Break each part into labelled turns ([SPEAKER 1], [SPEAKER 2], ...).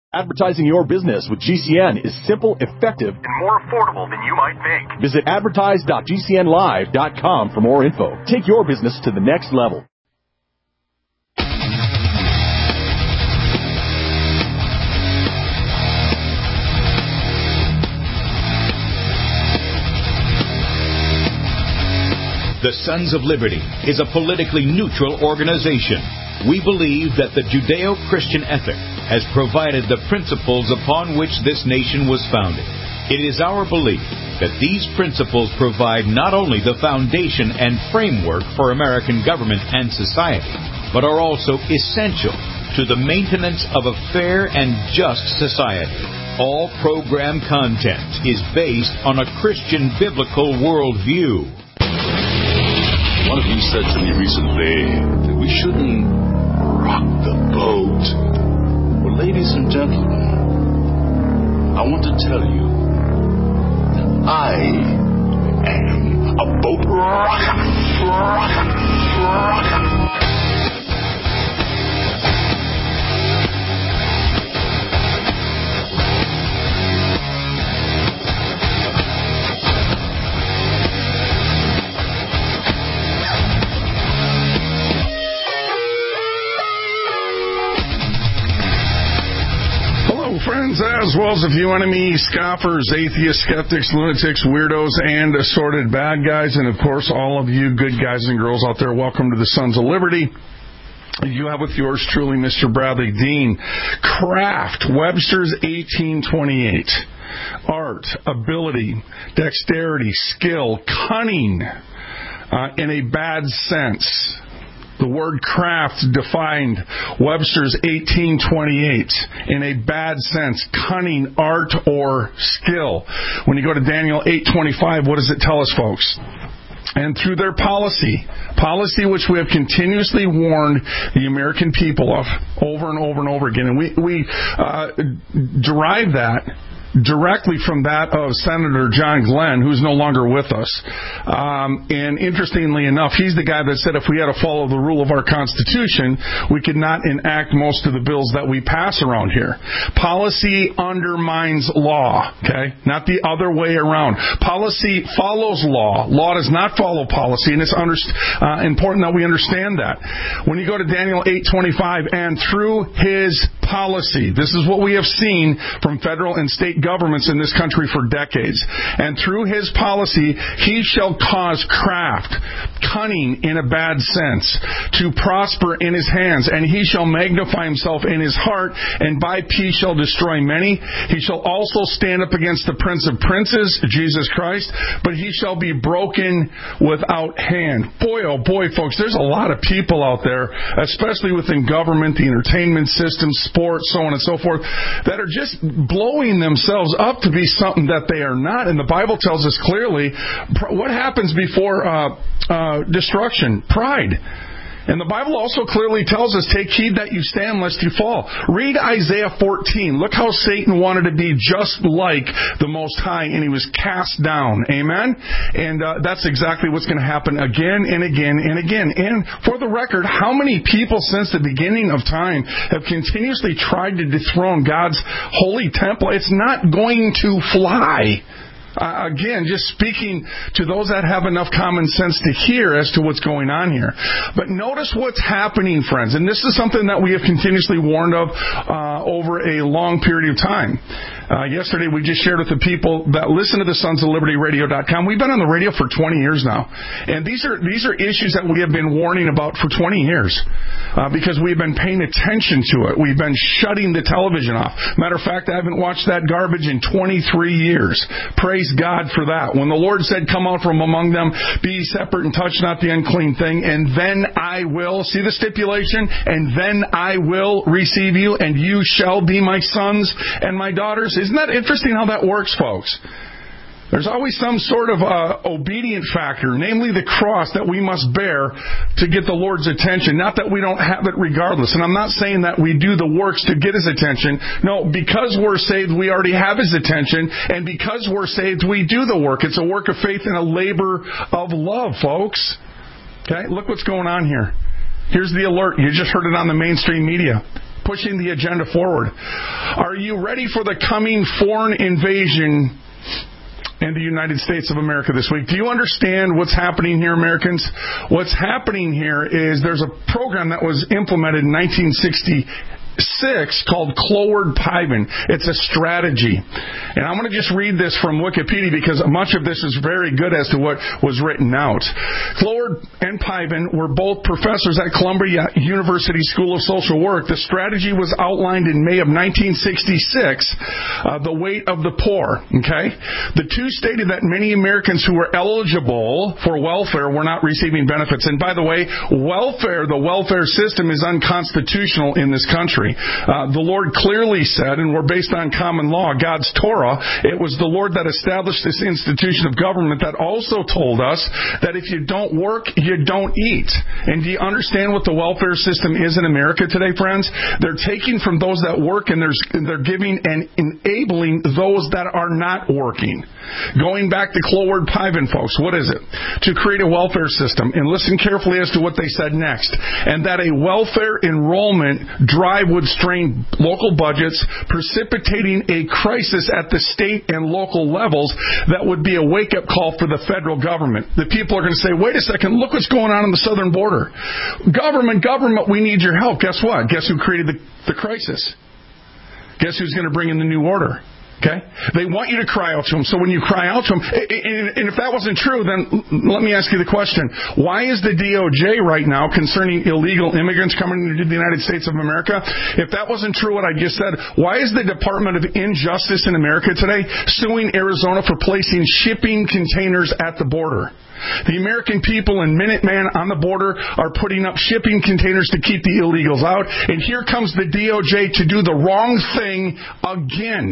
[SPEAKER 1] Advertising your business with GCN is simple, effective,
[SPEAKER 2] and more affordable than you might think.
[SPEAKER 1] Visit advertise.gcnlive.com for more info. Take your business to the next level.
[SPEAKER 3] The Sons of Liberty is a politically neutral organization. We believe that the Judeo-Christian ethic has provided the principles upon which this nation was founded. It is our belief that these principles provide not only the foundation and framework for American government and society, but are also essential to the maintenance of a fair and just society. All program content is based on a Christian biblical worldview.
[SPEAKER 4] One of you said to me recently that we shouldn't rock the boat. Well, ladies and gentlemen, I want to tell you that I am a boat rocker.
[SPEAKER 5] Friends, as well as a few enemies, scoffers, atheists, skeptics, lunatics, weirdos, and assorted bad guys, and of course all of you good guys and girls out there, welcome to the Sons of Liberty. You have with yours truly Mr. Bradley Dean. Craft, Webster's 1828. Art, ability, dexterity, skill, cunning, in a bad sense. The word craft defined Webster's 1828 in a bad sense, cunning, art, or skill. When you go to Daniel 8:25, what does it tell us, folks? And through their policy which we have continuously warned the American people of over and over and over again, and we derive that directly from that of Senator John Glenn, who's no longer with us. And interestingly enough, he's the guy that said if we had to follow the rule of our Constitution, we could not enact most of the bills that we pass around here. Policy undermines law, okay? Not the other way around. Policy follows law. Law does not follow policy, and it's important that we understand that. When you go to Daniel 8:25, and through his policy, this is what we have seen from federal and state governments in this country for decades. And through his policy, he shall cause craft, cunning in a bad sense, to prosper in his hands, and he shall magnify himself in his heart, and by peace shall destroy many. He shall also stand up against the Prince of Princes, Jesus Christ, but he shall be broken without hand. Boy, oh boy, folks, there's a lot of people out there, especially within government, the entertainment system, sports, so on and so forth, that are just blowing themselves up to be something that they are not. And the Bible tells us clearly what happens before destruction: pride. And the Bible also clearly tells us, take heed that you stand lest you fall. Read Isaiah 14. Look how Satan wanted to be just like the Most High, and he was cast down. Amen? And that's exactly what's going to happen again and again and again. And for the record, how many people since the beginning of time have continuously tried to dethrone God's holy temple? It's not going to fly. Again, just speaking to those that have enough common sense to hear as to what's going on here. But notice what's happening, friends. And this is something that we have continuously warned of over a long period of time. Yesterday, we just shared with the people that listen to the Sons of Liberty Radio.com. We've been on the radio for 20 years now. And these are issues that we have been warning about for 20 years because we've been paying attention to it. We've been shutting the television off. Matter of fact, I haven't watched that garbage in 23 years. Praise God for that. When the Lord said, come out from among them, be separate and touch not the unclean thing, and then I will, see the stipulation, and then I will receive you, and you shall be my sons and my daughters. Isn't that interesting how that works, folks? There's always some sort of obedient factor, namely the cross that we must bear to get the Lord's attention. Not that we don't have it regardless. And I'm not saying that we do the works to get His attention. No, because we're saved, we already have His attention. And because we're saved, we do the work. It's a work of faith and a labor of love, folks. Okay, look what's going on here. Here's the alert. You just heard it on the mainstream media. pushing the agenda forward. Are you ready for the coming foreign invasion in the United States of America this week? Do you understand what's happening here, Americans? What's happening here is there's a program that was implemented in 1966 called Cloward-Piven. It's a strategy. And I'm going to just read this from Wikipedia because much of this is very good as to what was written out. Cloward and Piven were both professors at Columbia University School of Social Work. The strategy was outlined in May of 1966, the weight of the poor. Okay? The two stated that many Americans who were eligible for welfare were not receiving benefits. And by the way, the welfare system is unconstitutional in this country. The Lord clearly said, and we're based on common law, God's Torah, it was the Lord that established this institution of government that also told us that if you don't work, you don't eat. And do you understand what the welfare system is in America today, friends? They're taking from those that work and they're giving and enabling those that are not working. Going back to Cloward-Piven, folks, what is it? To create a welfare system. And listen carefully as to what they said next. And that a welfare enrollment drive would strain local budgets, precipitating a crisis at the state and local levels that would be a wake-up call for the federal government. The people are going to say, wait a second, look what's going on the southern border. Government, we need your help. Guess what? Guess who created the crisis? Guess who's going to bring in the new order? Okay? They want you to cry out to them. So when you cry out to them, and if that wasn't true, then let me ask you the question. Why is the DOJ right now concerning illegal immigrants coming into the United States of America? If that wasn't true what I just said, why is the Department of Injustice in America today suing Arizona for placing shipping containers at the border? The American people and Minuteman on the border are putting up shipping containers to keep the illegals out. And here comes the DOJ to do the wrong thing again.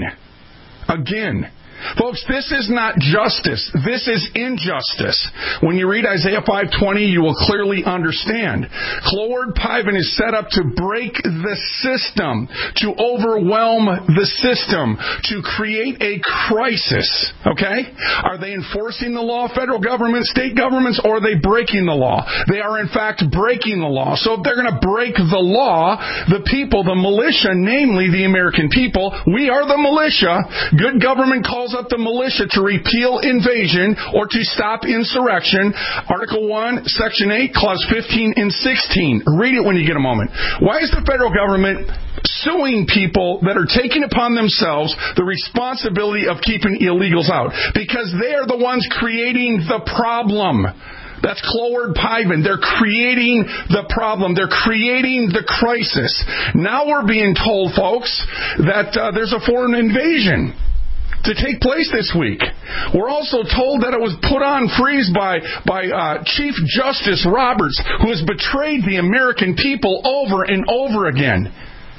[SPEAKER 5] Folks, this is not justice. This is injustice. When you read Isaiah 5:20, you will clearly understand. Cloward-Piven is set up to break the system, to overwhelm the system, to create a crisis. Okay? Are they enforcing the law, federal government, state governments, or are they breaking the law? They are, in fact, breaking the law. So if they're going to break the law, the people, the militia, namely the American people, we are the militia. Good government calls up the militia to repeal invasion or to stop insurrection. Article 1, Section 8, Clause 15 and 16. Read it when you get a moment. Why is the federal government suing people that are taking upon themselves the responsibility of keeping illegals out? Because they are the ones creating the problem. That's Cloward-Piven. They're creating the problem. They're creating the crisis. Now we're being told, folks, that there's a foreign invasion to take place this week. We're also told that it was put on freeze by Chief Justice Roberts, who has betrayed the American people over and over again.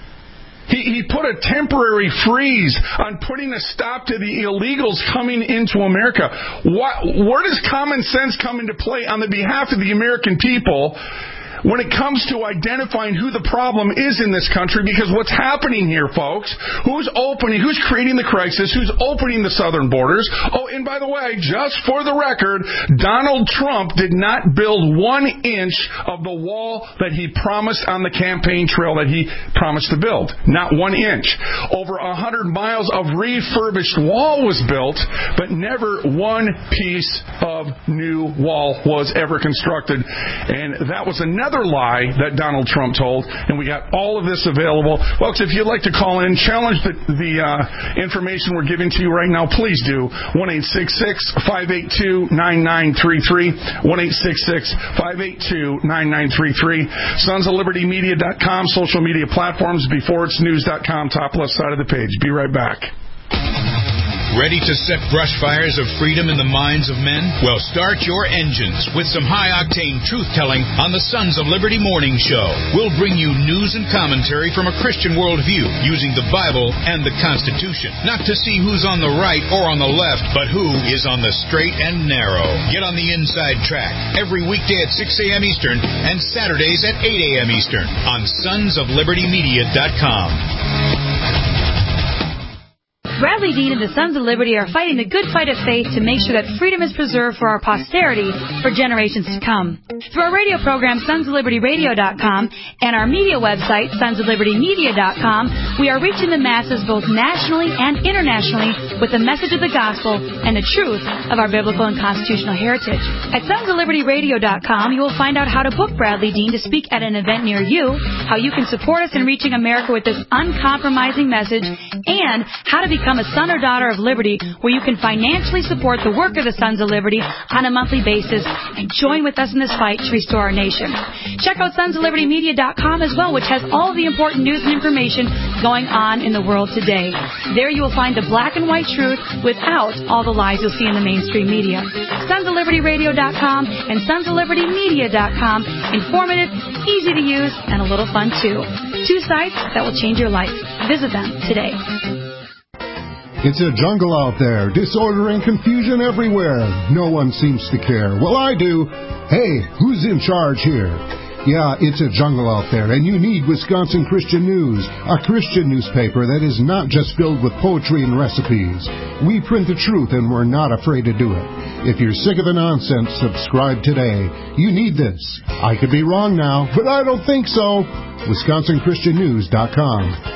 [SPEAKER 5] He put a temporary freeze on putting a stop to the illegals coming into America. Where does common sense come into play on the behalf of the American people when it comes to identifying who the problem is in this country? Because what's happening here, folks, who's creating the crisis, who's opening the southern borders? Oh, and by the way, just for the record, Donald Trump did not build 1 inch of the wall that he promised on the campaign trail that he promised to build. Not 1 inch. Over 100 miles of refurbished wall was built, but never one piece of new wall was ever constructed. And that was another lie that Donald Trump told, and we got all of this available. Folks, if you'd like to call in, challenge the information we're giving to you right now, please do. 1-866-582-9933. 1-866-582-9933. SonsOfLibertyMedia.com, social media platforms, beforeitsnews.com, top left side of the page. Be right back.
[SPEAKER 3] Ready to set brush fires of freedom in the minds of men? Well, start your engines with some high-octane truth-telling on the Sons of Liberty Morning Show. We'll bring you news and commentary from a Christian worldview using the Bible and the Constitution. Not to see who's on the right or on the left, but who is on the straight and narrow. Get on the inside track every weekday at 6 a.m. Eastern and Saturdays at 8 a.m. Eastern on SonsOfLibertyMedia.com.
[SPEAKER 6] Bradley Dean and the Sons of Liberty are fighting the good fight of faith to make sure that freedom is preserved for our posterity for generations to come. Through our radio program, sonsoflibertyradio.com, and our media website, sonsoflibertymedia.com, we are reaching the masses both nationally and internationally with the message of the gospel and the truth of our biblical and constitutional heritage. At sonsoflibertyradio.com, you will find out how to book Bradley Dean to speak at an event near you, how you can support us in reaching America with this uncompromising message, and how to become a son or daughter of liberty, where you can financially support the work of the Sons of Liberty on a monthly basis and join with us in this fight to restore our nation. Check out sonsoflibertymedia.com as well, which has all of the important news and information going on in the world today. There you will find the black and white truth without all the lies you'll see in the mainstream media. sonsoflibertyradio.com and sonsoflibertymedia.com. Informative, easy to use, and a little fun too. Two sites that will change your life. Visit them today.
[SPEAKER 7] It's a jungle out there, disorder and confusion everywhere. No one seems to care. Well, I do. Hey, who's in charge here? Yeah, it's a jungle out there, and you need Wisconsin Christian News, a Christian newspaper that is not just filled with poetry and recipes. We print the truth, and we're not afraid to do it. If you're sick of the nonsense, subscribe today. You need this. I could be wrong now, but I don't think so. WisconsinChristianNews.com.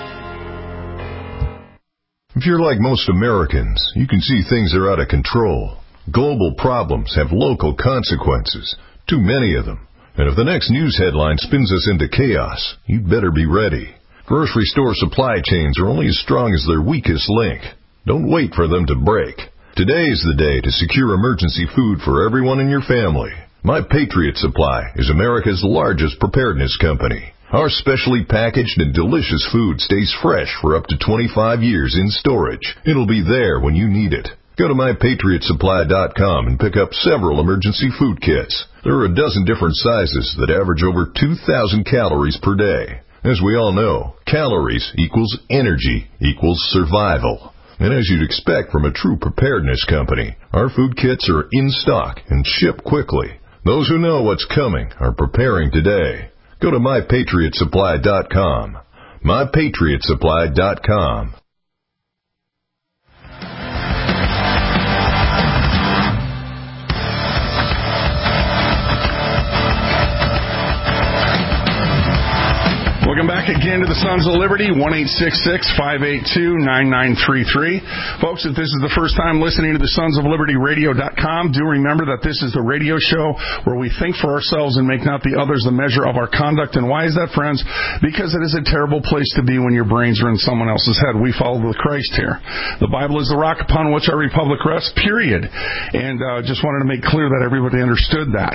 [SPEAKER 8] If you're like most Americans, you can see things are out of control. Global problems have local consequences, too many of them. And if the next news headline spins us into chaos, you'd better be ready. Grocery store supply chains are only as strong as their weakest link. Don't wait for them to break. Today is the day to secure emergency food for everyone in your family. My Patriot Supply is America's largest preparedness company. Our specially packaged and delicious food stays fresh for up to 25 years in storage. It'll be there when you need it. Go to MyPatriotSupply.com and pick up several emergency food kits. There are a dozen different sizes that average over 2,000 calories per day. As we all know, calories equals energy equals survival. And as you'd expect from a true preparedness company, our food kits are in stock and ship quickly. Those who know what's coming are preparing today. Go to MyPatriotSupply.com. MyPatriotSupply.com.
[SPEAKER 5] Welcome back again to the Sons of Liberty, 1-866-582-9933. Folks, if this is the first time listening to the Sons of Liberty Radio.com, do remember that this is the radio show where we think for ourselves and make not the others the measure of our conduct. And why is that, friends? Because it is a terrible place to be when your brains are in someone else's head. We follow the Christ here. The Bible is the rock upon which our republic rests, period. And just wanted to make clear that everybody understood that.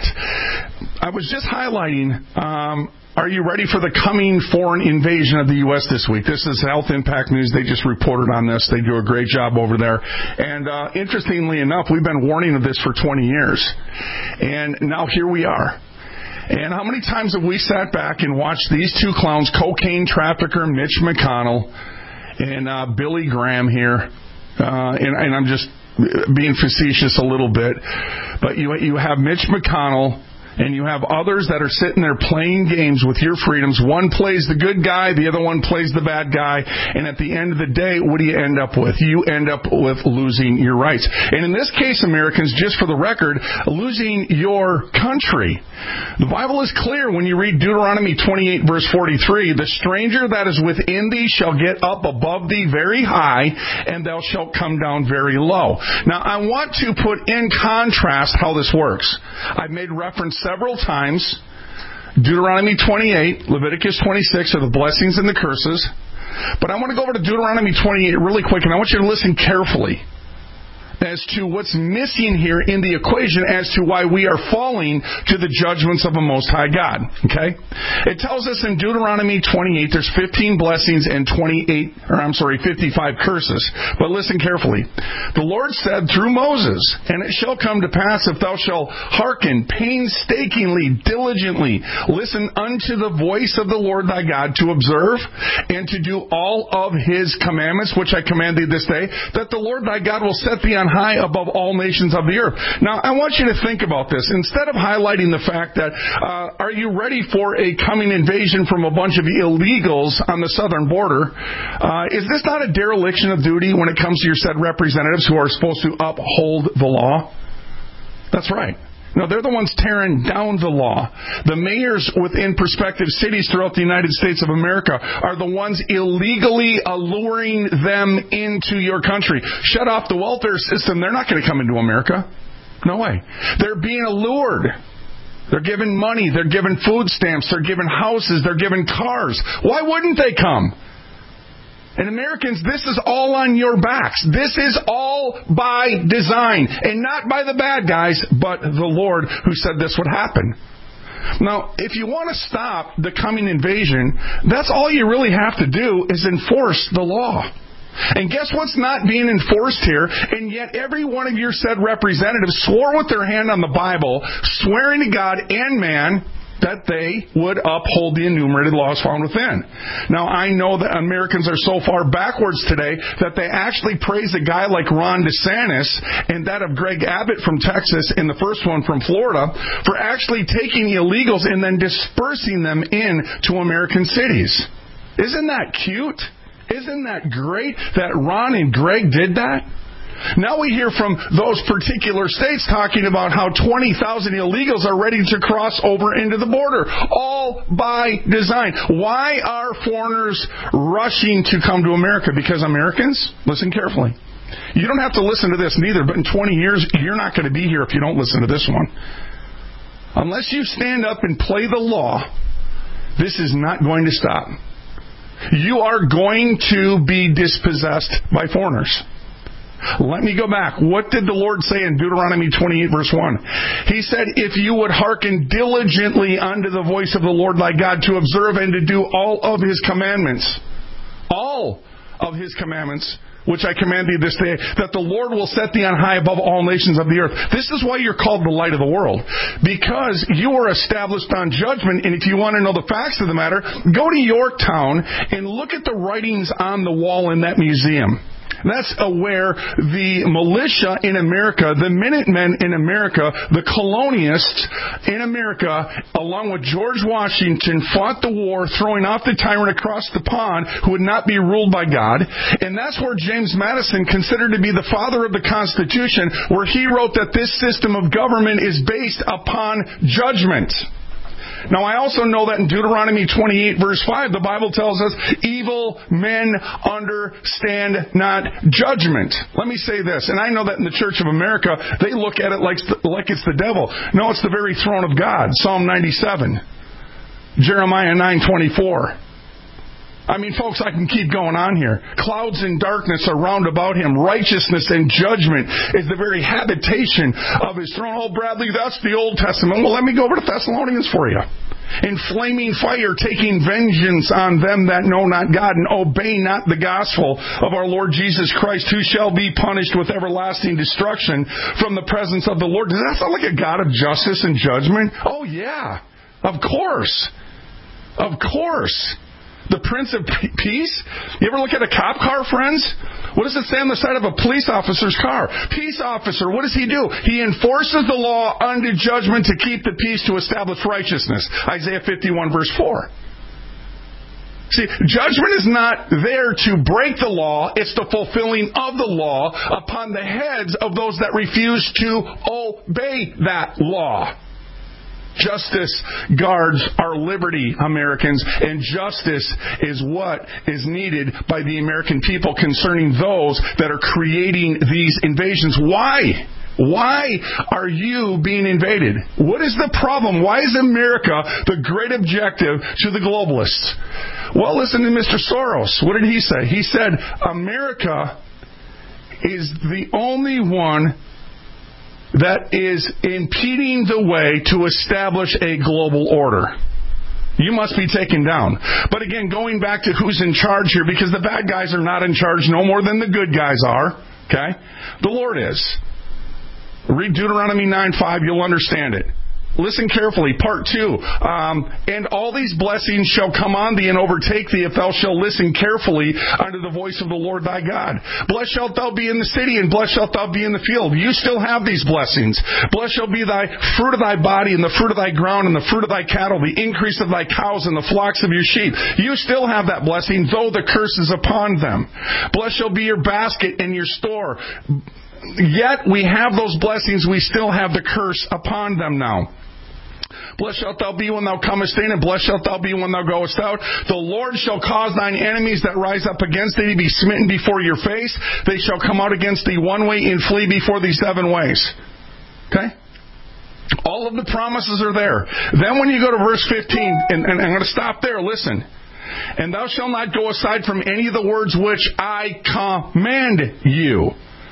[SPEAKER 5] I was just highlighting... Are you ready for the coming foreign invasion of the U.S. this week? This is Health Impact News. They just reported on this. They do a great job over there. And interestingly enough, we've been warning of this for 20 years. And now here we are. And how many times have we sat back and watched these two clowns, cocaine trafficker Mitch McConnell and Billy Graham here, and I'm just being facetious a little bit, but you have Mitch McConnell, and you have others that are sitting there playing games with your freedoms. One plays the good guy, the other one plays the bad guy. And at the end of the day, what do you end up with? You end up with losing your rights. And in this case, Americans, just for the record, losing your country. The Bible is clear when you read Deuteronomy 28, verse 43, the stranger that is within thee shall get up above thee very high, and thou shalt come down very low. Now, I want to put in contrast how this works. I've made reference several times. Deuteronomy 28, Leviticus 26 are the blessings and the curses. But I want to go over to Deuteronomy 28 really quick, and I want you to listen carefully as to what's missing here in the equation as to why we are falling to the judgments of a Most High God. Okay? It tells us in Deuteronomy 28 there's 15 blessings and 55 curses. But listen carefully. The Lord said through Moses, and it shall come to pass if thou shalt hearken painstakingly, diligently, listen unto the voice of the Lord thy God to observe and to do all of his commandments, which I command thee this day, that the Lord thy God will set thee on on high above all nations of the earth. Now, I want you to think about this. Instead of highlighting the fact that, are you ready for a coming invasion from a bunch of illegals on the southern border, is this not a dereliction of duty when it comes to your said representatives who are supposed to uphold the law? That's right. No, they're the ones tearing down the law. The mayors within prospective cities throughout the United States of America are the ones illegally alluring them into your country. Shut off the welfare system. They're not going to come into America. No way. They're being allured. They're given money. They're given food stamps. They're given houses. They're given cars. Why wouldn't they come? And Americans, this is all on your backs. This is all by design. And not by the bad guys, but the Lord who said this would happen. Now, if you want to stop the coming invasion, that's all you really have to do is enforce the law. And guess what's not being enforced here? And yet every one of your said representatives swore with their hand on the Bible, swearing to God and man, that they would uphold the enumerated laws found within. Now, I know that Americans are so far backwards today that they actually praise a guy like Ron DeSantis and that of Greg Abbott from Texas and the first one from Florida for actually taking illegals and then dispersing them into American cities. Isn't that cute? Isn't that great that Ron and Greg did that? Now we hear from those particular states talking about how 20,000 illegals are ready to cross over into the border, all by design. Why are foreigners rushing to come to America? Because Americans, listen carefully. You don't have to listen to this neither, but in 20 years, you're not going to be here if you don't listen to this one. Unless you stand up and play the law, this is not going to stop. You are going to be dispossessed by foreigners. Let me go back. What did the Lord say in Deuteronomy 28, verse 1? He said, if you would hearken diligently unto the voice of the Lord thy God to observe and to do all of his commandments, which I command thee this day, that the Lord will set thee on high above all nations of the earth. This is why you're called the light of the world. Because you are established on judgment, and if you want to know the facts of the matter, go to Yorktown and look at the writings on the wall in that museum. That's where the militia in America, the Minutemen in America, the colonists in America, along with George Washington, fought the war, throwing off the tyrant across the pond who would not be ruled by God. And that's where James Madison, considered to be the father of the Constitution, where he wrote that this system of government is based upon judgment. Now, I also know that in Deuteronomy 28, verse 5, the Bible tells us, evil men understand not judgment. Let me say this, and I know that in the Church of America, they look at it like it's the devil. No, it's the very throne of God. Psalm 97. Jeremiah 9:24. I mean, folks, I can keep going on here. Clouds and darkness are round about him. Righteousness and judgment is the very habitation of his throne. Oh, Bradley, that's the Old Testament. Well, let me go over to Thessalonians for you. In flaming fire, taking vengeance on them that know not God and obey not the gospel of our Lord Jesus Christ, who shall be punished with everlasting destruction from the presence of the Lord. Does that sound like a God of justice and judgment? Oh, yeah. Of course. Of course. The Prince of Peace? You ever look at a cop car, friends? What does it say on the side of a police officer's car? Peace officer, what does he do? He enforces the law unto judgment to keep the peace, to establish righteousness. Isaiah 51, verse 4. See, judgment is not there to break the law. It's the fulfilling of the law upon the heads of those that refuse to obey that law. Justice guards our liberty, Americans, and justice is what is needed by the American people concerning those that are creating these invasions. Why? Why are you being invaded? What is the problem? Why is America the great objective to the globalists? Well, listen to Mr. Soros. What did he say? He said, America is the only one that is impeding the way to establish a global order. You must be taken down. But again, going back to who's in charge here, because the bad guys are not in charge no more than the good guys are. Okay? The Lord is. Read Deuteronomy 9:5, you'll understand it. Listen carefully. Part 2. And all these blessings shall come on thee and overtake thee if thou shalt listen carefully unto the voice of the Lord thy God. Blessed shalt thou be in the city, and blessed shalt thou be in the field. You still have these blessings. Blessed shall be thy fruit of thy body, and the fruit of thy ground, and the fruit of thy cattle, the increase of thy cows, and the flocks of your sheep. You still have that blessing, though the curse is upon them. Blessed shall be your basket and your store. Yet we have those blessings, we still have the curse upon them now. Blessed shalt thou be when thou comest in, and blessed shalt thou be when thou goest out. The Lord shall cause thine enemies that rise up against thee to be smitten before your face. They shall come out against thee one way and flee before thee 7 ways. Okay? All of the promises are there. Then when you go to verse 15, and I'm going to stop there, listen. And thou shalt not go aside from any of the words which I command you.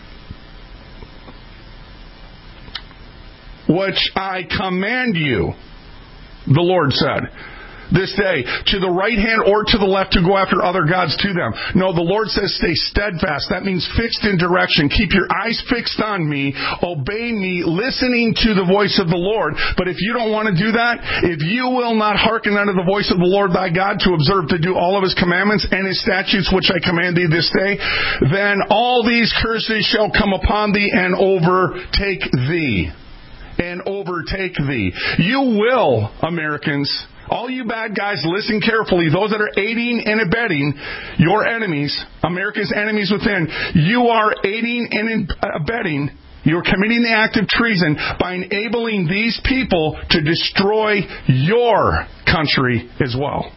[SPEAKER 5] Which I command you, the Lord said, this day, to the right hand or to the left, to go after other gods to them. No, the Lord says stay steadfast. That means fixed in direction. Keep your eyes fixed on me. Obey me, listening to the voice of the Lord. But if you don't want to do that, if you will not hearken unto the voice of the Lord thy God to observe to do all of his commandments and his statutes which I command thee this day, then all these curses shall come upon thee and overtake thee. And overtake thee. You will, Americans, all you bad guys, listen carefully. Those that are aiding and abetting your enemies, America's enemies within, you are aiding and abetting, you're committing the act of treason by enabling these people to destroy your country as well.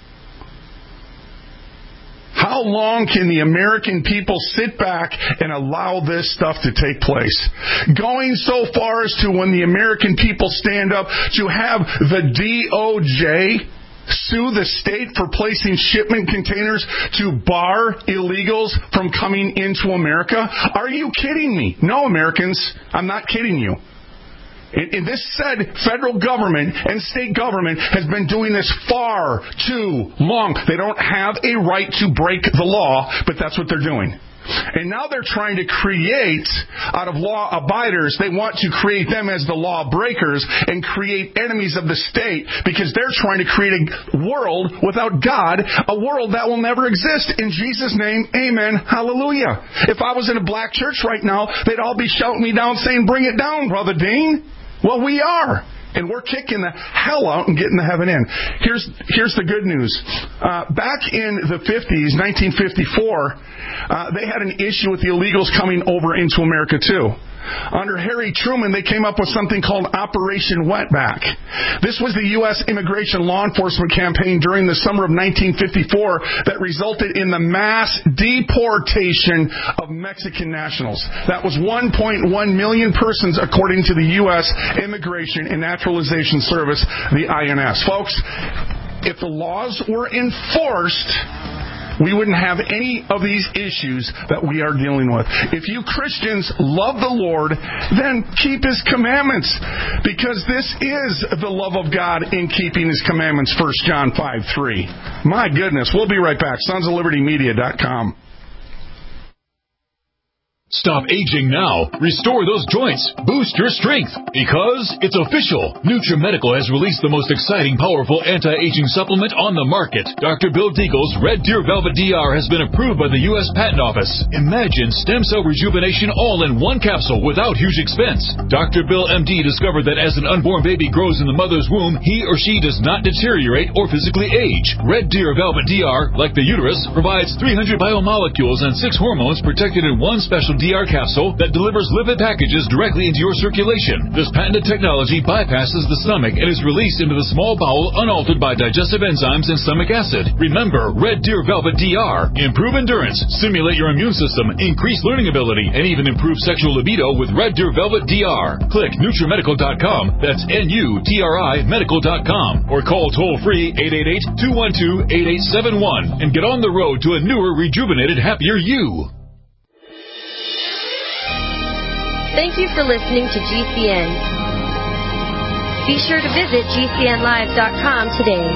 [SPEAKER 5] How long can the American people sit back and allow this stuff to take place? Going so far as to, when the American people stand up, to have the DOJ sue the state for placing shipment containers to bar illegals from coming into America? Are you kidding me? No, Americans, I'm not kidding you. And this said federal government and state government has been doing this far too long. They don't have a right to break the law, but that's what they're doing. And now they're trying to create, out of law abiders, they want to create them as the law breakers and create enemies of the state, because they're trying to create a world without God, a world that will never exist. In Jesus' name, amen, hallelujah. If I was in a black church right now, they'd all be shouting me down saying, bring it down, Brother Dean. Well, we are. And we're kicking the hell out and getting the heaven in. Here's the good news. Back in the 50s, 1954, they had an issue with the illegals coming over into America too. Under Harry Truman, they came up with something called Operation Wetback. This was the U.S. immigration law enforcement campaign during the summer of 1954 that resulted in the mass deportation of Mexican nationals. That was 1.1 million persons, according to the U.S. Immigration and Naturalization Service, the INS. Folks, if the laws were enforced, we wouldn't have any of these issues that we are dealing with. If you Christians love the Lord, then keep His commandments, because this is the love of God in keeping His commandments, 1 John 5:3. My goodness, we'll be right back. SonsOfLibertyMedia.com.
[SPEAKER 1] Stop aging now. Restore those joints. Boost your strength. Because it's official. NutriMedical has released the most exciting, powerful anti-aging supplement on the market. Dr. Bill Deagle's Red Deer Velvet DR has been approved by the U.S. Patent Office. Imagine stem cell rejuvenation all in one capsule without huge expense. Dr. Bill MD discovered that as an unborn baby grows in the mother's womb, he or she does not deteriorate or physically age. Red Deer Velvet DR, like the uterus, provides 300 biomolecules and 6 hormones protected in one special DR capsule that delivers lipid packages directly into your circulation. This patented technology bypasses the stomach and is released into the small bowel unaltered by digestive enzymes and stomach acid. Remember, Red Deer Velvet DR. Improve endurance, stimulate your immune system, increase learning ability, and even improve sexual libido with Red Deer Velvet DR. Click NutriMedical.com, that's NUTRI Medical.com, or call toll-free 888-212-8871 and get on the road to a newer, rejuvenated, happier you.
[SPEAKER 9] Thank you for listening to GCN. Be sure to visit GCNlive.com today.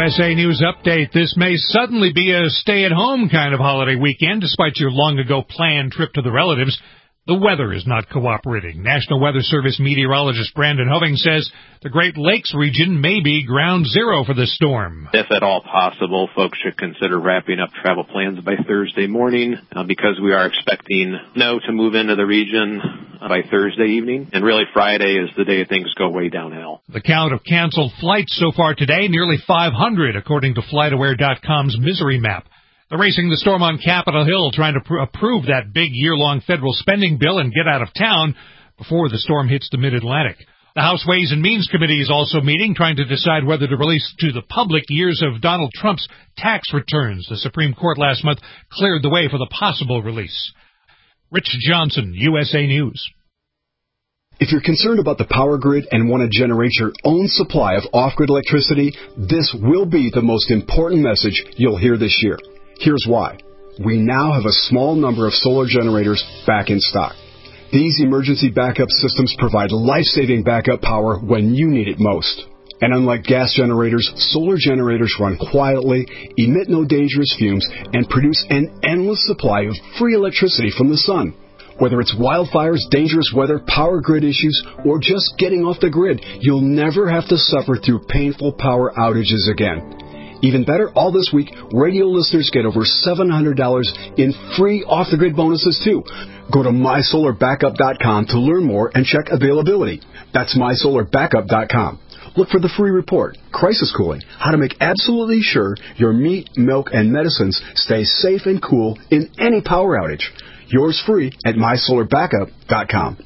[SPEAKER 10] USA News Update. This may suddenly be a stay-at-home kind of holiday weekend, despite your long-ago planned trip to the relatives. The weather is not cooperating. National Weather Service meteorologist Brandon Hoving says the Great Lakes region may be ground zero for the storm.
[SPEAKER 11] If at all possible, folks should consider wrapping up travel plans by Thursday morning because we are expecting snow to move into the region by Thursday evening. And really Friday is the day things go way downhill.
[SPEAKER 10] The count of canceled flights so far today, nearly 500, according to FlightAware.com's misery map. They're racing the storm on Capitol Hill, trying to approve that big year-long federal spending bill and get out of town before the storm hits the Mid-Atlantic. The House Ways and Means Committee is also meeting, trying to decide whether to release to the public years of Donald Trump's tax returns. The Supreme Court last month cleared the way for the possible release. Rich Johnson, USA News.
[SPEAKER 12] If you're concerned about the power grid and want to generate your own supply of off-grid electricity, this will be the most important message you'll hear this year. Here's why. We now have a small number of solar generators back in stock. These emergency backup systems provide life-saving backup power when you need it most. And unlike gas generators, solar generators run quietly, emit no dangerous fumes, and produce an endless supply of free electricity from the sun. Whether it's wildfires, dangerous weather, power grid issues, or just getting off the grid, you'll never have to suffer through painful power outages again. Even better, all this week, radio listeners get over $700 in free off-the-grid bonuses, too. Go to MySolarBackup.com to learn more and check availability. That's MySolarBackup.com. Look for the free report, Crisis Cooling, how to make absolutely sure your meat, milk, and medicines stay safe and cool in any power outage. Yours free at MySolarBackup.com.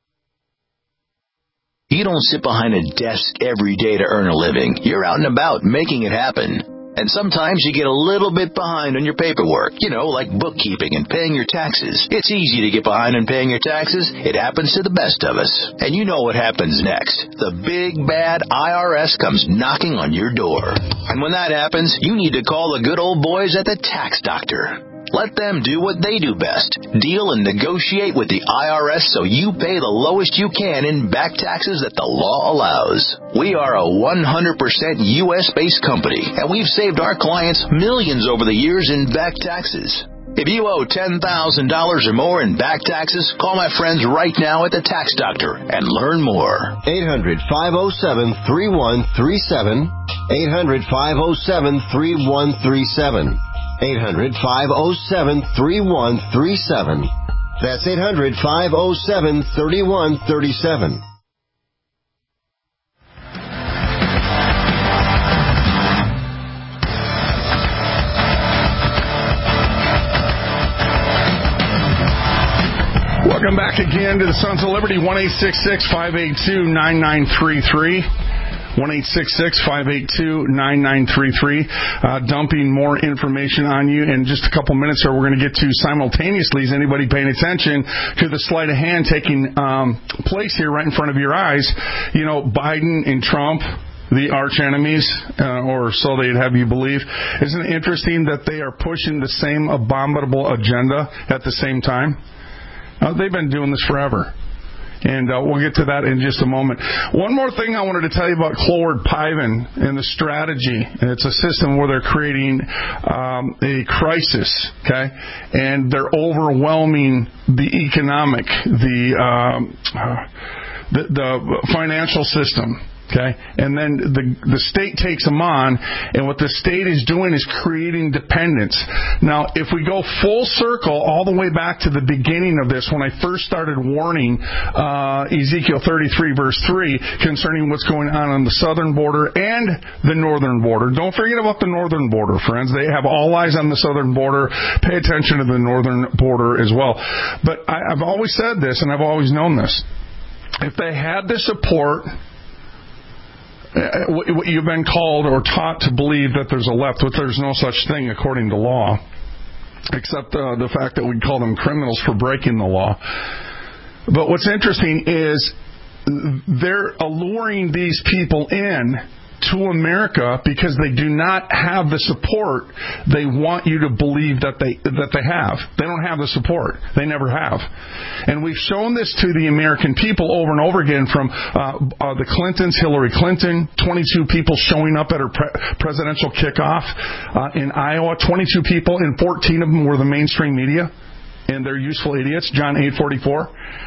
[SPEAKER 13] You don't sit behind a desk every day to earn a living. You're out and about making it happen. And sometimes you get a little bit behind on your paperwork, like bookkeeping and paying your taxes. It's easy to get behind on paying your taxes. It happens to the best of us. And you know what happens next. The big, bad IRS comes knocking on your door. And when that happens, you need to call the good old boys at the Tax Doctor. Let them do what they do best. Deal and negotiate with the IRS so you pay the lowest you can in back taxes that the law allows. We are a 100% U.S.-based company, and we've saved our clients millions over the years in back taxes. If you owe $10,000 or more in back taxes, call my friends right now at the Tax Doctor and learn more.
[SPEAKER 14] 800-507-3137. 800-507-3137. 800-507-3137. That's 800-507-3137.
[SPEAKER 5] Welcome back again to the Sons of Liberty, 1-866-582-9933. 1-866-582-9933. Dumping more information on you in just a couple minutes, or we're going to get to simultaneously. Is anybody paying attention to the sleight of hand taking place here right in front of your eyes? Biden and Trump, the arch enemies, or so they'd have you believe. Isn't it interesting that they are pushing the same abominable agenda at the same time? They've been doing this forever. And we'll get to that in just a moment. One more thing I wanted to tell you about Cloward Piven and the strategy. It's a system where they're creating a crisis, okay? And they're overwhelming the economic, the financial system. Okay, and then the state takes them on, and what the state is doing is creating dependence. Now, if we go full circle all the way back to the beginning of this, when I first started warning Ezekiel 33, verse 3, concerning what's going on the southern border and the northern border. Don't forget about the northern border, friends. They have all eyes on the southern border. Pay attention to the northern border as well. But I've always said this, and I've always known this. If they had the support, what you've been called or taught to believe that there's a left, but there's no such thing according to law, except the fact that we call them criminals for breaking the law. But what's interesting is they're alluring these people in to America because they do not have the support they want you to believe that they have. They don't have the support. They never have. And we've shown this to the American people over and over again, from the Clintons, Hillary Clinton, 22 people showing up at her presidential kickoff in Iowa, 22 people, and 14 of them were the mainstream media, and they're useful idiots, John 8:44.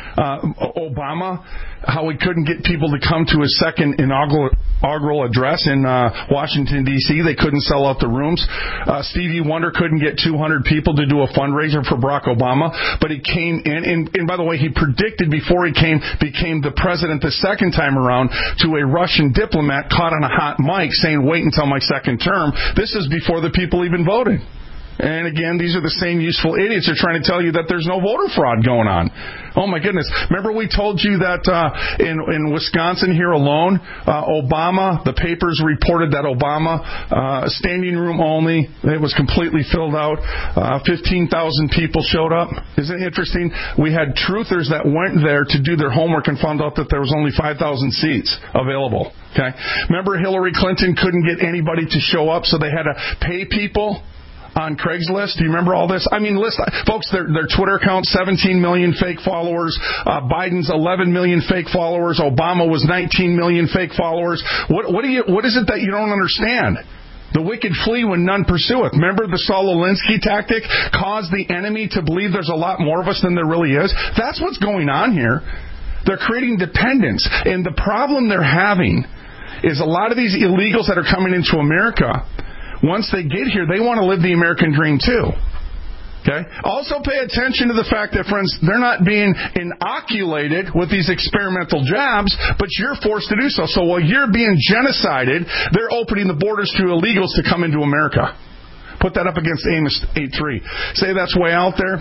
[SPEAKER 5] Obama, how he couldn't get people to come to his second inaugural address in Washington, D.C. They couldn't sell out the rooms. Stevie Wonder couldn't get 200 people to do a fundraiser for Barack Obama, but he came in, and by the way, he predicted before he became the president the second time around to a Russian diplomat caught on a hot mic saying, wait until my second term. This is before the people even voted. And again, these are the same useful idiots who are trying to tell you that there's no voter fraud going on. Oh my goodness. Remember we told you that in Wisconsin here alone, Obama, the papers reported that Obama, standing room only, it was completely filled out. 15,000 people showed up. Isn't it interesting? We had truthers that went there to do their homework and found out that there was only 5,000 seats available. Okay. Remember Hillary Clinton couldn't get anybody to show up, so they had to pay people on Craigslist. Do you remember all this? I mean, folks, their Twitter account, 17 million fake followers. Biden's 11 million fake followers. Obama was 19 million fake followers. What is it that you don't understand? The wicked flee when none pursueth. Remember the Saul Alinsky tactic? Cause the enemy to believe there's a lot more of us than there really is. That's what's going on here. They're creating dependence. And the problem they're having is a lot of these illegals that are coming into America, once they get here, they want to live the American dream too. Okay? Also pay attention to the fact that, friends, they're not being inoculated with these experimental jabs, but you're forced to do so. So while you're being genocided, they're opening the borders to illegals to come into America. Put that up against Amos 8:3. Say that's way out there.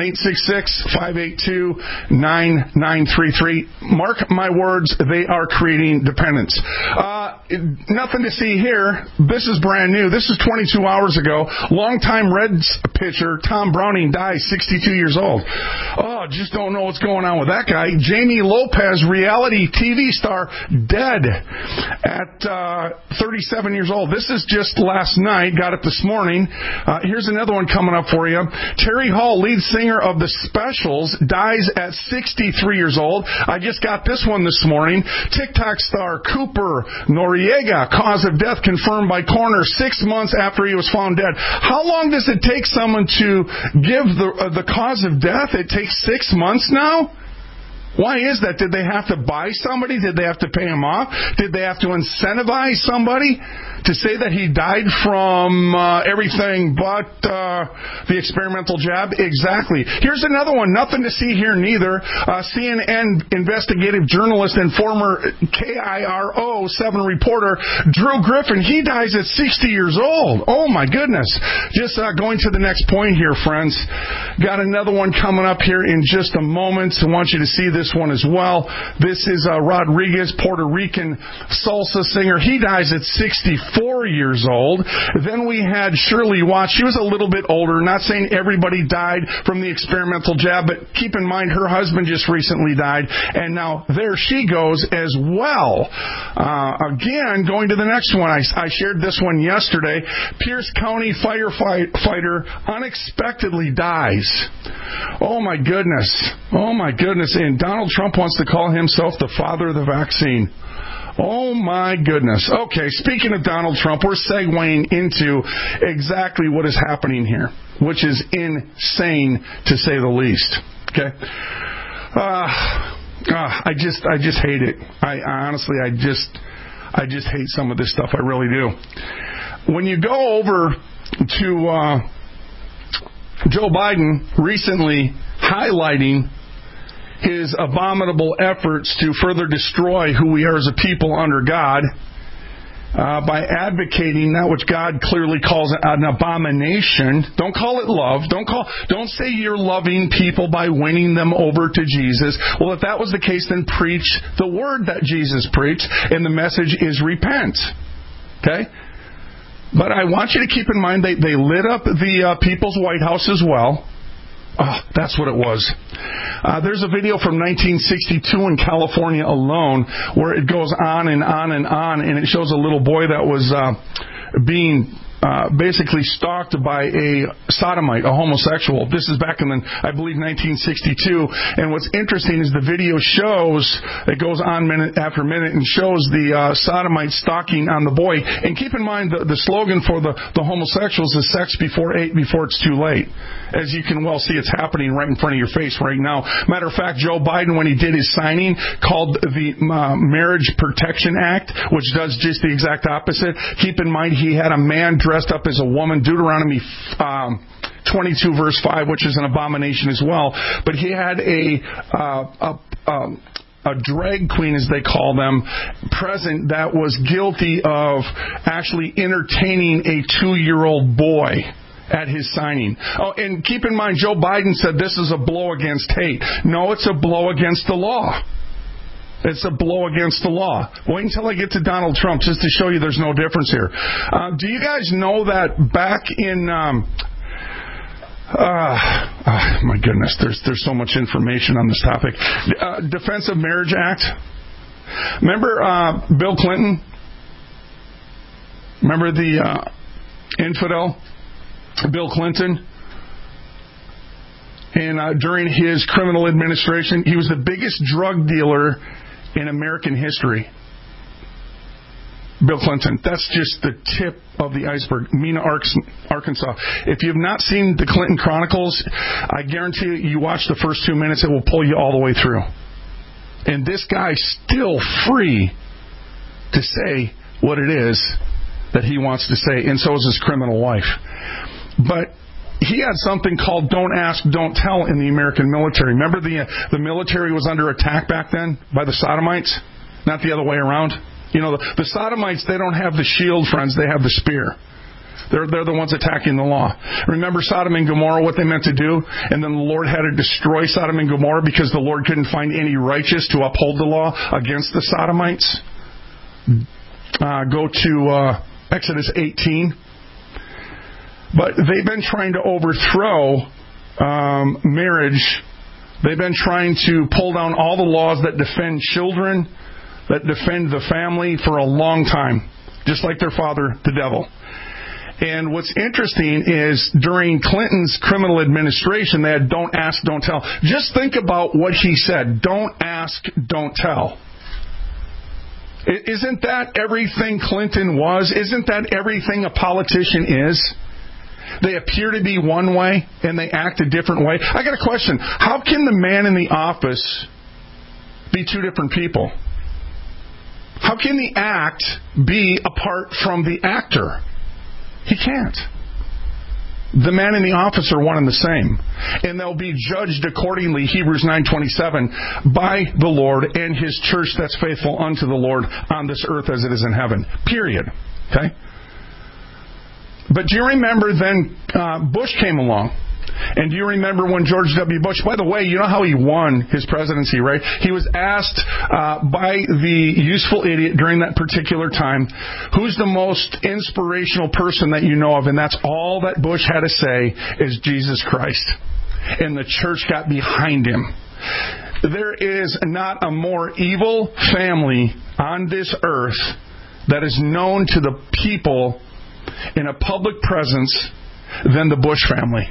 [SPEAKER 5] 1-866-582-9933. Mark my words, they are creating dependence. Nothing to see here. This is brand new. This is 22 hours ago. Longtime Reds pitcher Tom Browning dies, 62 years old. Oh, just don't know what's going on with that guy. Jamie Lopez, reality TV star, dead at 37 years old. This is just last night. Got it this morning. Here's another one coming up for you. Terry Hall, lead singer of The Specials, dies at 63 years old. I just got this one this morning. TikTok star Cooper Noriega, cause of death confirmed by coroner 6 months after he was found dead. How long does it take someone to give the cause of death? It takes 6 months now? Why is that? Did they have to buy somebody? Did they have to pay him off? Did they have to incentivize somebody to say that he died from everything but the experimental jab? Exactly. Here's another one. Nothing to see here neither. CNN investigative journalist and former KIRO 7 reporter Drew Griffin. He dies at 60 years old. Oh my goodness. Just going to the next point here, friends. Got another one coming up here in just a moment. I want you to see this one as well. This is Rodriguez, Puerto Rican salsa singer. He dies at 64 years old. Then we had Shirley Watts. She was a little bit older. Not saying everybody died from the experimental jab, but keep in mind her husband just recently died, and now there she goes as well. Again, going to the next one. I shared this one yesterday. Pierce County firefighter unexpectedly dies. Oh my goodness. Oh my goodness. And Donald Trump wants to call himself the father of the vaccine. Oh my goodness. Okay, speaking of Donald Trump, we're segueing into exactly what is happening here, which is insane to say the least. Okay? I just hate it. I honestly just hate some of this stuff. I really do. When you go over to Joe Biden recently highlighting his abominable efforts to further destroy who we are as a people under God by advocating that which God clearly calls an abomination. Don't call it love. Don't say you're loving people by winning them over to Jesus. Well, if that was the case, then preach the word that Jesus preached, and the message is repent. Okay? But I want you to keep in mind they lit up the People's White House as well. Oh, that's what it was. There's a video from 1962 in California alone where it goes on and on and on, and it shows a little boy that was being basically stalked by a sodomite, a homosexual. This is back in, I believe, 1962. And what's interesting is the video shows, it goes on minute after minute and shows the sodomite stalking on the boy. And keep in mind, the slogan for the homosexuals is sex before it's too late. As you can well see, it's happening right in front of your face right now. Matter of fact, Joe Biden, when he did his signing, called the Marriage Protection Act, which does just the exact opposite. Keep in mind, he had a man dressed up as a woman, Deuteronomy 22 verse 5, which is an abomination as well. But he had a drag queen, as they call them, present that was guilty of actually entertaining a 2-year-old boy at his signing. Oh, and keep in mind, Joe Biden said this is a blow against hate. No, it's a blow against the law. It's a blow against the law. Wait until I get to Donald Trump just to show you there's no difference here. Do you guys know that back in... my goodness, there's so much information on this topic. Defense of Marriage Act. Remember Bill Clinton? Remember the infidel? Bill Clinton? And during his criminal administration, he was the biggest drug dealer in American history. Bill Clinton. That's just the tip of the iceberg. Mena, Arkansas. If you have not seen the Clinton Chronicles, I guarantee you watch the first 2 minutes, it will pull you all the way through. And this guy's still free to say what it is that he wants to say, and so is his criminal wife. But he had something called don't ask, don't tell in the American military. Remember the military was under attack back then by the sodomites? Not the other way around. You know, the sodomites, they don't have the shield, friends. They have the spear. They're the ones attacking the law. Remember Sodom and Gomorrah, what they meant to do? And then the Lord had to destroy Sodom and Gomorrah because the Lord couldn't find any righteous to uphold the law against the sodomites. Go to Exodus 18. But they've been trying to overthrow marriage. They've been trying to pull down all the laws that defend children, that defend the family for a long time, just like their father, the devil. And what's interesting is during Clinton's criminal administration, they had don't ask, don't tell. Just think about what he said. Don't ask, don't tell. Isn't that everything Clinton was? Isn't that everything a politician is? They appear to be one way, and they act a different way. I got a question. How can the man in the office be two different people? How can the act be apart from the actor? He can't. The man and the office are one and the same. And they'll be judged accordingly, Hebrews 9:27, by the Lord and His church that's faithful unto the Lord on this earth as it is in heaven. Period. Okay? But do you remember then Bush came along? And do you remember when George W. Bush, by the way, you know how he won his presidency, right? He was asked by the useful idiot during that particular time, who's the most inspirational person that you know of? And that's all that Bush had to say is Jesus Christ. And the church got behind him. There is not a more evil family on this earth that is known to the people in a public presence than the Bush family.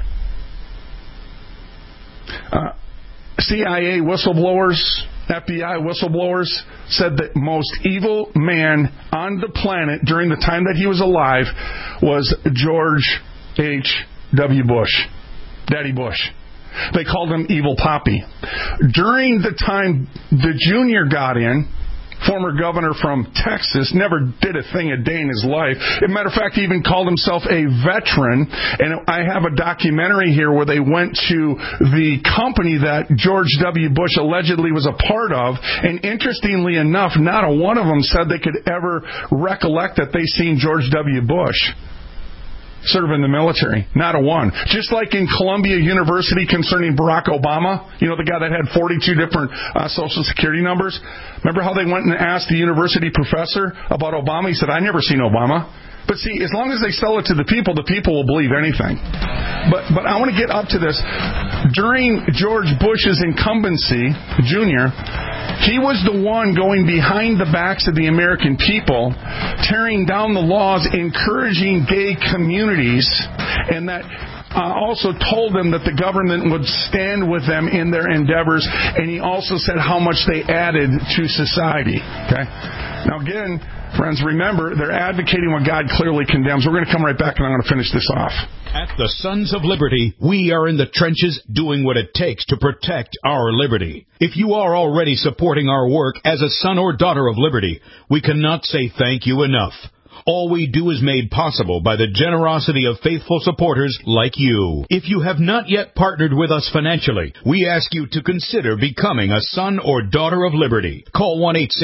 [SPEAKER 5] CIA whistleblowers, FBI whistleblowers said that most evil man on the planet during the time that he was alive was George H.W. Bush, Daddy Bush. They called him Evil Poppy. During the time the Junior got in, former governor from Texas, never did a thing a day in his life. As a matter of fact, he even called himself a veteran. And I have a documentary here where they went to the company that George W. Bush allegedly was a part of. And interestingly enough, not a one of them said they could ever recollect that they seen George W. Bush serve in the military. Not a one. Just like in Columbia University concerning Barack Obama, you know, the guy that had 42 different Social Security numbers. Remember how they went and asked the university professor about Obama? He said, I never seen Obama. But see, as long as they sell it to the people will believe anything. But I want to get up to this. during George Bush's incumbency, Jr., he was the one going behind the backs of the American people, tearing down the laws, encouraging gay communities, and that also told them that the government would stand with them in their endeavors, and he also said how much they added to society. Okay? Now again, friends, remember, they're advocating what God clearly condemns. We're going to come right back, and I'm going to finish this off.
[SPEAKER 3] At the Sons of Liberty, we are in the trenches doing what it takes to protect our liberty. If you are already supporting our work as a son or daughter of liberty, we cannot say thank you enough. All we do is made possible by the generosity of faithful supporters like you. If you have not yet partnered with us financially, we ask you to consider becoming a son or daughter of liberty. Call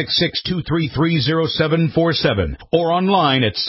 [SPEAKER 3] 1-866-233-0747 or online at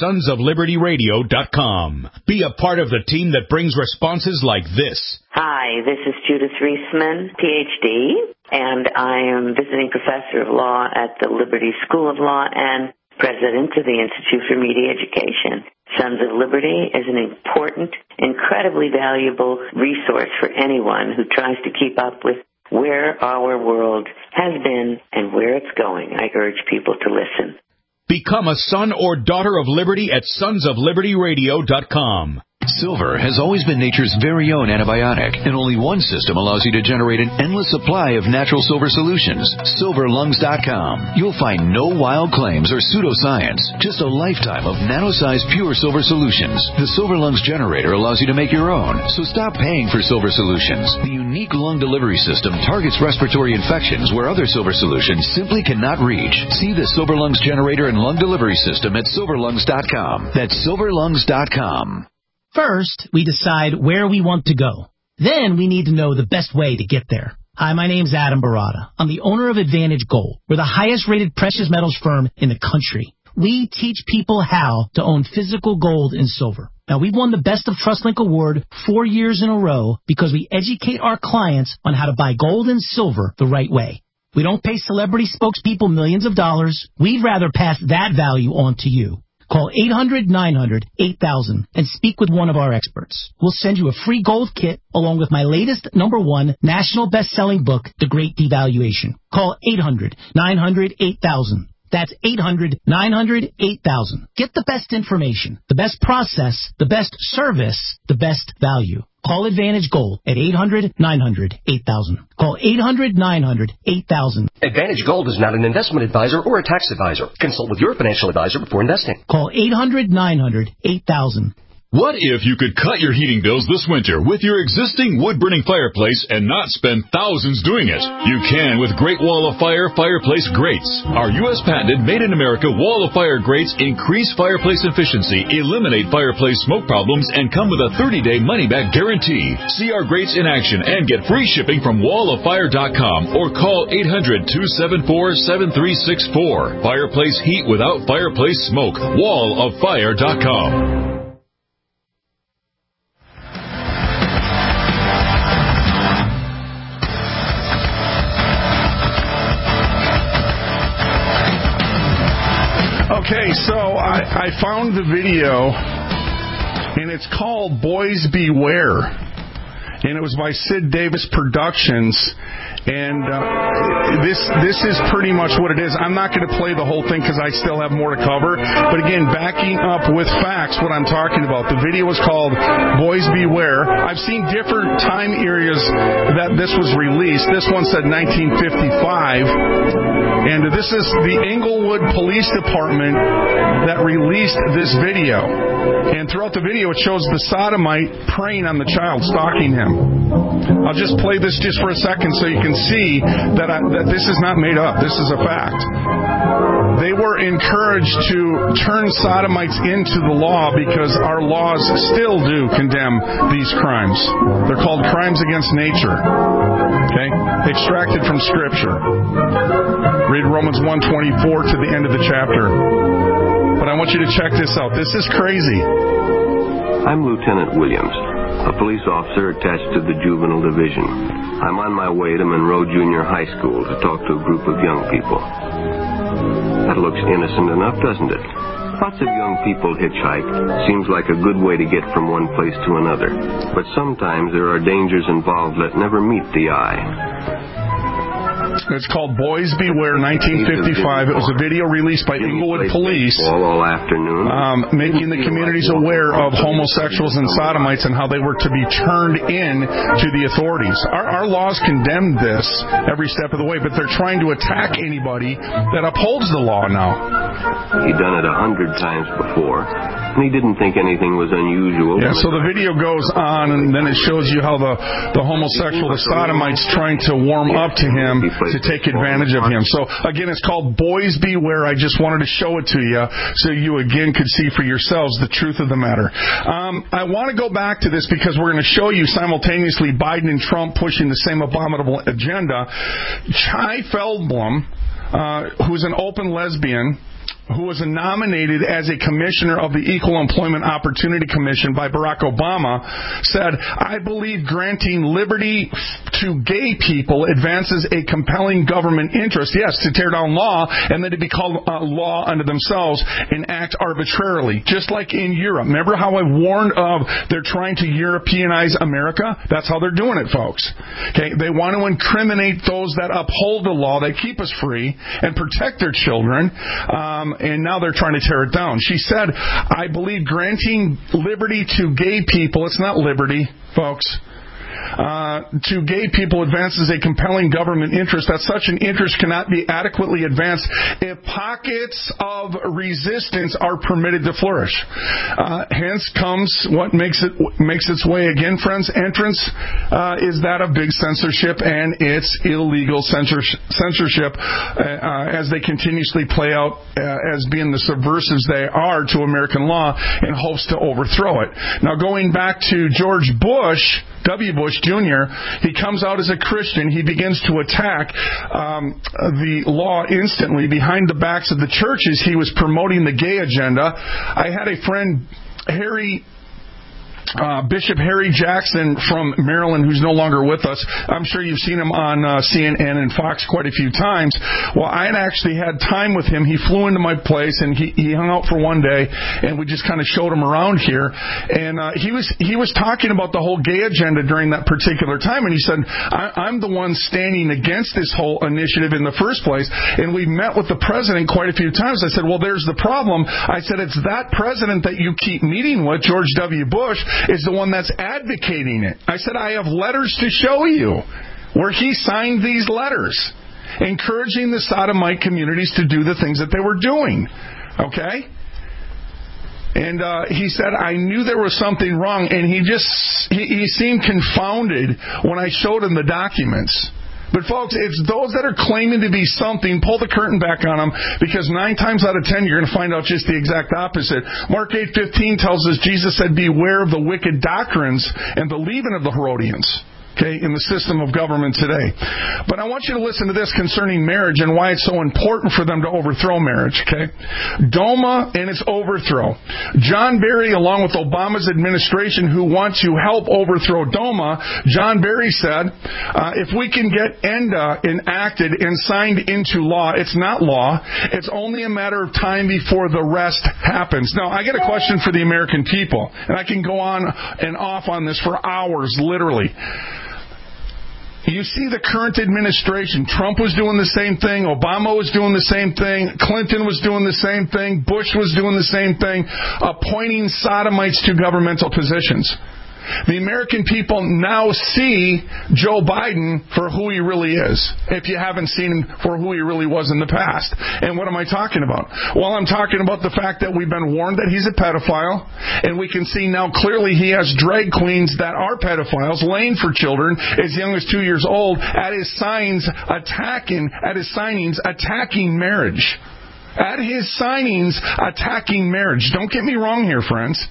[SPEAKER 3] sonsoflibertyradio.com. Be a part of the team that brings responses like this.
[SPEAKER 15] Hi, this is Judith Reisman, Ph.D., and I am visiting professor of law at the Liberty School of Law and president of the Institute for Media Education. Sons of Liberty is an important, incredibly valuable resource for anyone who tries to keep up with where our world has been and where it's going. I urge people to listen.
[SPEAKER 3] Become a son or daughter of liberty at sonsoflibertyradio.com.
[SPEAKER 16] Silver has always been nature's very own antibiotic, and only one system allows you to generate an endless supply of natural silver solutions. SilverLungs.com. You'll find no wild claims or pseudoscience, just a lifetime of nano-sized pure silver solutions. The Silver Lungs generator allows you to make your own, so stop paying for silver solutions. The unique lung delivery system targets respiratory infections where other silver solutions simply cannot reach. See the Silver Lungs generator and lung delivery system at SilverLungs.com. That's SilverLungs.com.
[SPEAKER 17] First, we decide where we want to go. Then we need to know the best way to get there. Hi, my name's Adam Barada. I'm the owner of Advantage Gold. We're the highest-rated precious metals firm in the country. We teach people how to own physical gold and silver. Now, we've won the Best of TrustLink Award 4 years in a row because we educate our clients on how to buy gold and silver the right way. We don't pay celebrity spokespeople millions of dollars. We'd rather pass that value on to you. Call 800-900-8000 and speak with one of our experts. We'll send you a free gold kit along with my latest #1 national best-selling book, The Great Devaluation. Call 800-900-8000. That's 800-900-8000. Get the best information, the best process, the best service, the best value. Call Advantage Gold at 800-900-8000. Call 800-900-8000.
[SPEAKER 18] Advantage Gold is not an investment advisor or a tax advisor. Consult with your financial advisor before investing.
[SPEAKER 17] Call 800-900-8000.
[SPEAKER 1] What if you could cut your heating bills this winter with your existing wood-burning fireplace and not spend thousands doing it? You can with Great Wall of Fire fireplace grates. Our U.S. patented made-in-America Wall of Fire grates increase fireplace efficiency, eliminate fireplace smoke problems, and come with a 30-day money-back guarantee. See our grates in action and get free shipping from walloffire.com or call 800-274-7364. Fireplace heat without fireplace smoke. walloffire.com.
[SPEAKER 5] Okay, so I found the video, and it's called Boys Beware, and it was by Sid Davis Productions, and this is pretty much what it is. I'm not going to play the whole thing because I still have more to cover, but again, backing up with facts what I'm talking about. The video was called Boys Beware. I've seen different time areas that this was released. This one said 1955. And this is the Englewood Police Department that released this video. And throughout the video, it shows the sodomite preying on the child, stalking him. I'll just play this just for a second so you can see that this is not made up. This is a fact. They were encouraged to turn sodomites into the law because our laws still do condemn these crimes. They're called crimes against nature. Okay? Extracted from Scripture. Read Romans 1:24 to the end of the chapter. But I want you to check this out. This is crazy.
[SPEAKER 19] I'm Lieutenant Williams, a police officer attached to the Juvenile Division. I'm on my way to Monroe Junior High School to talk to a group of young people. That looks innocent enough, doesn't it? Lots of young people hitchhike. Seems like a good way to get from one place to another. But sometimes there are dangers involved that never meet the eye.
[SPEAKER 5] It's called Boys Beware, 1955. It was a video released by Inglewood Police,
[SPEAKER 19] all afternoon,
[SPEAKER 5] making the communities aware of homosexuals and sodomites and how they were to be turned in to the authorities. Our laws condemn this every step of the way, but they're trying to attack anybody that upholds the law now.
[SPEAKER 19] He'd done it 100 times before, and he didn't think anything was unusual.
[SPEAKER 5] Yeah, so the video goes on, and then it shows you how the homosexual, the sodomite's trying to warm up to him to take advantage of him. So, again, it's called Boys Beware. I just wanted to show it to you so you, again, could see for yourselves the truth of the matter. I want to go back to this because we're going to show you simultaneously Biden and Trump pushing the same abominable agenda. Chai Feldblum, who's an open lesbian, who was nominated as a commissioner of the Equal Employment Opportunity Commission by Barack Obama, said, I believe granting liberty to gay people advances a compelling government interest, yes, to tear down law, and then to be called law unto themselves and act arbitrarily, just like in Europe. Remember how I warned of they're trying to Europeanize America? That's how they're doing it, folks. Okay, they want to incriminate those that uphold the law, that keep us free, and protect their children, and now they're trying to tear it down. She said, I believe granting liberty to gay people, it's not liberty, folks, to gay people advances a compelling government interest, that such an interest cannot be adequately advanced if pockets of resistance are permitted to flourish. Hence comes what makes its way again, friends, entrance is that of big censorship and its illegal censorship as they continuously play out as being the subversives they are to American law in hopes to overthrow it. Now, going back to George Bush, W. Bush Jr., he comes out as a Christian. He begins to attack the law instantly. Behind the backs of the churches, he was promoting the gay agenda. I had a friend, Bishop Harry Jackson from Maryland, who's no longer with us. I'm sure you've seen him on CNN and Fox quite a few times. Well, I had actually had time with him. He flew into my place, and he hung out for one day, and we just kind of showed him around here. And he was talking about the whole gay agenda during that particular time, and he said, I'm the one standing against this whole initiative in the first place, and we met with the president quite a few times. I said, well, there's the problem. I said, it's that president that you keep meeting with, George W. Bush, is the one that's advocating it. I said, I have letters to show you where he signed these letters, encouraging the sodomite communities to do the things that they were doing. Okay? And he said, I knew there was something wrong, and he seemed confounded when I showed him the documents. But, folks, it's those that are claiming to be something, pull the curtain back on them, because 9 times out of 10, you're going to find out just the exact opposite. Mark 8:15 tells us, Jesus said, beware of the wicked doctrines and the leaven of the Herodians. Okay, in the system of government today. But I want you to listen to this concerning marriage and why it's so important for them to overthrow marriage, okay? DOMA and its overthrow. John Barry, along with Obama's administration who want to help overthrow DOMA, John Barry said, if we can get ENDA enacted and signed into law, it's not law. It's only a matter of time before the rest happens. Now, I got a question for the American people, and I can go on and off on this for hours, literally. You see the current administration. Trump was doing the same thing. Obama was doing the same thing. Clinton was doing the same thing. Bush was doing the same thing, appointing sodomites to governmental positions. The American people now see Joe Biden for who he really is, if you haven't seen him for who he really was in the past. And what am I talking about? Well, I'm talking about the fact that we've been warned that he's a pedophile, and we can see now clearly he has drag queens that are pedophiles laying for children as young as 2 years old at his signings attacking marriage. At his signings attacking marriage. Don't get me wrong here, friends.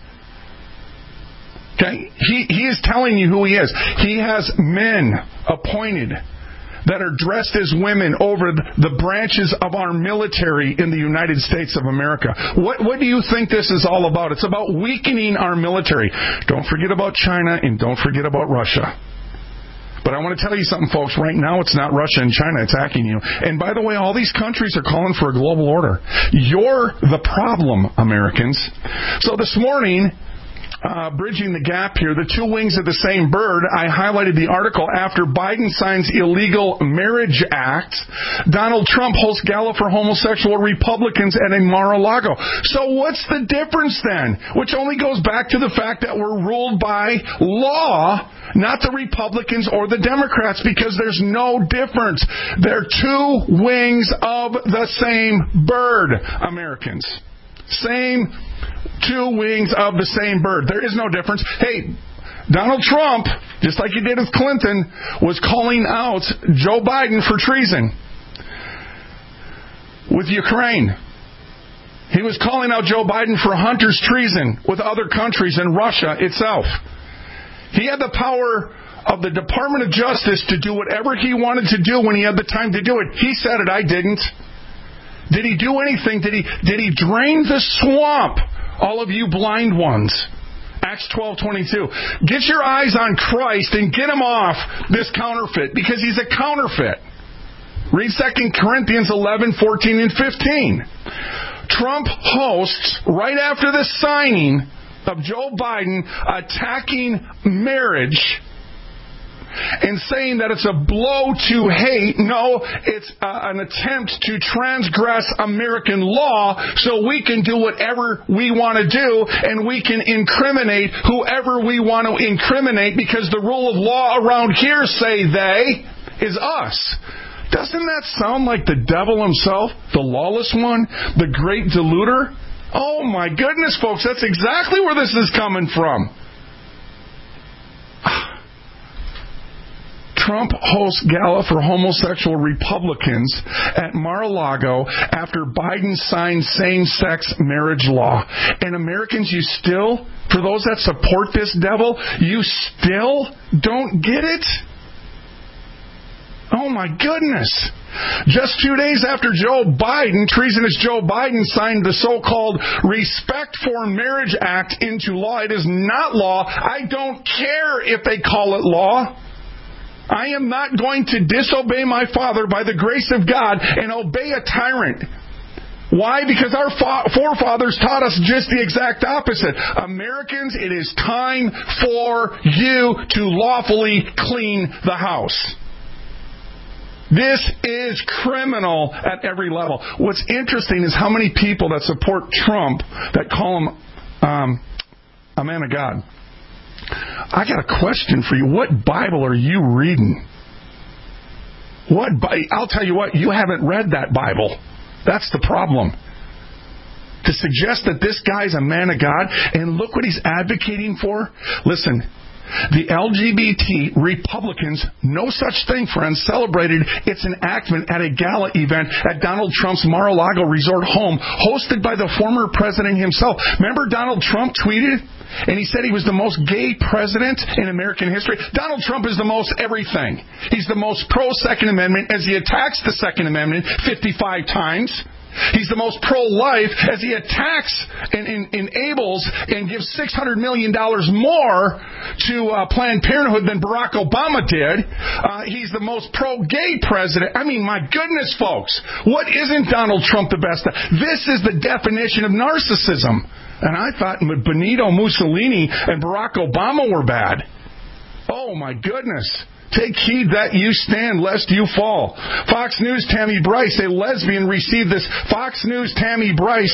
[SPEAKER 5] Okay? He is telling you who he is. He has men appointed that are dressed as women over the branches of our military in the United States of America. What do you think this is all about? It's about weakening our military. Don't forget about China and don't forget about Russia. But I want to tell you something, folks. Right now, it's not Russia and China attacking you. And by the way, all these countries are calling for a global order. You're the problem, Americans. So this morning, bridging the gap here, the two wings of the same bird, I highlighted the article after Biden signs illegal marriage act. Donald Trump hosts gala for homosexual Republicans at a Mar-a-Lago. So what's the difference then? Which only goes back to the fact that we're ruled by law, not the Republicans or the Democrats, because there's no difference. They're two wings of the same bird, Americans. Same two wings of the same bird. There is no difference. Hey, Donald Trump, just like he did with Clinton, was calling out Joe Biden for treason with Ukraine. He was calling out Joe Biden for Hunter's treason with other countries and Russia itself. He had the power of the Department of Justice to do whatever he wanted to do when he had the time to do it. He said it, I didn't. Did he do anything? Did he drain the swamp? All of you blind ones. Acts 12:22. Get your eyes on Christ and get him off this counterfeit, because he's a counterfeit. Read 2 Corinthians 11:14 and 15. Trump hosts, right after the signing of Joe Biden attacking marriage and saying that it's a blow to hate. No, it's an attempt to transgress American law so we can do whatever we want to do, and we can incriminate whoever we want to incriminate, because the rule of law around here, say they, is us. Doesn't that sound like the devil himself, the lawless one, the great deluder? Oh my goodness, folks, that's exactly where this is coming from. Trump hosts gala for homosexual Republicans at Mar-a-Lago after Biden signed same-sex marriage law. And Americans, you still, for those that support this devil, you still don't get it? Oh my goodness. Just 2 days after treasonous Joe Biden signed the so-called Respect for Marriage Act into law, it is not law. I don't care if they call it law. I am not going to disobey my Father by the grace of God and obey a tyrant. Why? Because our forefathers taught us just the exact opposite. Americans, it is time for you to lawfully clean the house. This is criminal at every level. What's interesting is how many people that support Trump that call him a man of God. I got a question for you. What Bible are you reading? I'll tell you what, you haven't read that Bible. That's the problem. To suggest that this guy's a man of God, and look what he's advocating for. Listen, the LGBT Republicans, no such thing, friends, celebrated its enactment at a gala event at Donald Trump's Mar-a-Lago resort home, hosted by the former president himself. Remember Donald Trump tweeted, and he said he was the most gay president in American history? Donald Trump is the most everything. He's the most pro-Second Amendment, as he attacks the Second Amendment 55 times. He's the most pro-life, as he attacks and enables and gives $600 million more to Planned Parenthood than Barack Obama did. He's the most pro-gay president. I mean, my goodness, folks, what isn't Donald Trump the best at? This is the definition of narcissism. And I thought Benito Mussolini and Barack Obama were bad. Oh, my goodness. Take heed that you stand, lest you fall. Fox News Tammy Bryce, a lesbian, received this. Fox News Tammy Bruce,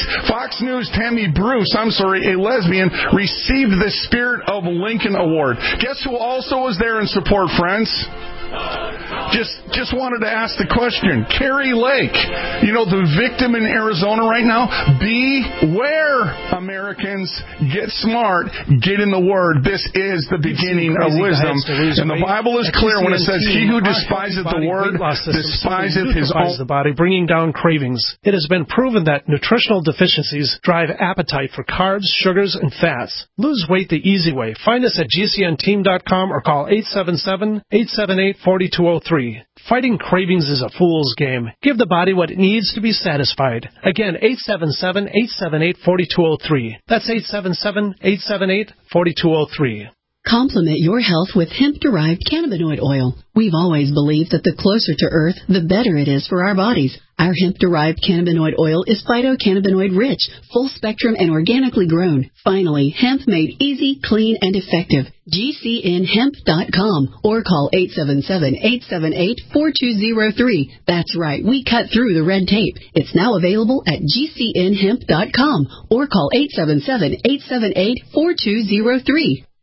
[SPEAKER 5] a lesbian, received the Spirit of Lincoln Award. Guess who also was there in support, friends? Just wanted to ask the question. Carrie Lake, the victim in Arizona right now. Beware, Americans. Get smart. Get in the Word. This is the beginning of wisdom. And the Bible is clear when it says, he who despiseth the Word despiseth his own.
[SPEAKER 20] The body, bringing down cravings. It has been proven that nutritional deficiencies drive appetite for carbs, sugars, and fats. Lose weight the easy way. Find us at GCNteam.com or call 877-878-4203. Fighting cravings is a fool's game. Give the body what it needs to be satisfied. Again, 877-878-4203. That's 877-878-4203.
[SPEAKER 21] Complement your health with hemp-derived cannabinoid oil. We've always believed that the closer to Earth, the better it is for our bodies. Our hemp-derived cannabinoid oil is phytocannabinoid-rich, full-spectrum, and organically grown. Finally, hemp made easy, clean, and effective. GCNhemp.com or call 877-878-4203. That's right, we cut through the red tape. It's now available at GCNhemp.com or call 877-878-4203.